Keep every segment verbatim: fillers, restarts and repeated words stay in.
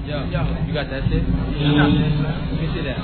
Yo, yo, you got that shit? Yeah. Let me see that.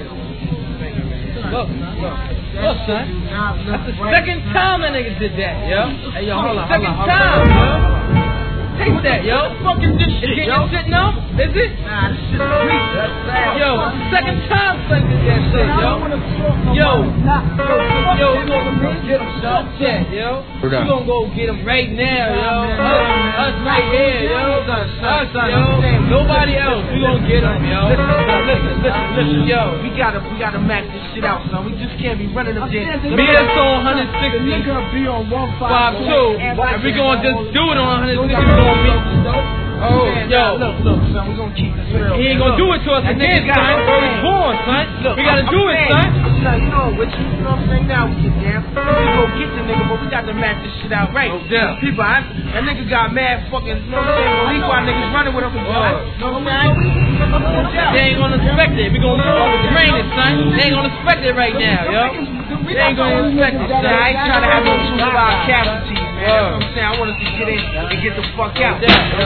Look, look, look, son. That's the second time that nigga did that, yo. Hey, yo, hold on, hold on, hold on. Second time, yo. Taste that, yo. Fucking this shit, yo. Is it no? Is it? Nah, this shit's sweet. Yo, second time son did that shit, yo. Yo, yo, we gonna get him stuck that, yo. We gonna go get him right now, yo. Us, us right here, yo. Us, yo. Nobody else. We gonna get him, yo. Listen, listen, listen, listen, yo. We gotta, we gotta match this shit out, son. We just can't be running up there. Me and on one sixty. Nigga be on one five two. And we gonna just do it on one sixty. Oh, man, yo, look, look, son, we gonna keep this real. He ain't gonna do it to us again, son. He's born, son. Look, we gotta do it, son. Son, you know what you, you know what I'm saying? Now we get down. We go get the nigga, but we got to match this shit out right. Oh, yeah. People, I, that nigga got mad fucking, you know what I'm saying? Malik, why niggas running with him? You know what I'm saying? They ain't gonna expect it. We gonna train it, son. They ain't gonna expect it right now, yo. They ain't gonna expect it, son. I ain't trying to have no two five casualties, man. That's what I'm saying. I want us to get in and get the fuck out.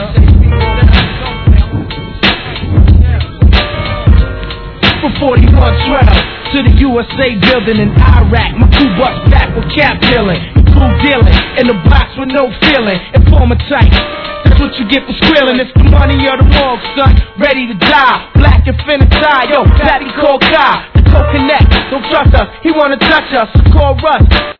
From forty-one twelve to the U S A building in Iraq, my crew bust back with cap killing, crew dealing in the box with no feeling, informer type. That's what you get for squealing. It's the money or the morgue, son. Ready to die, black infinity. Yo, daddy called God, the co-connect. Don't trust us, he wanna touch us. Call Russ.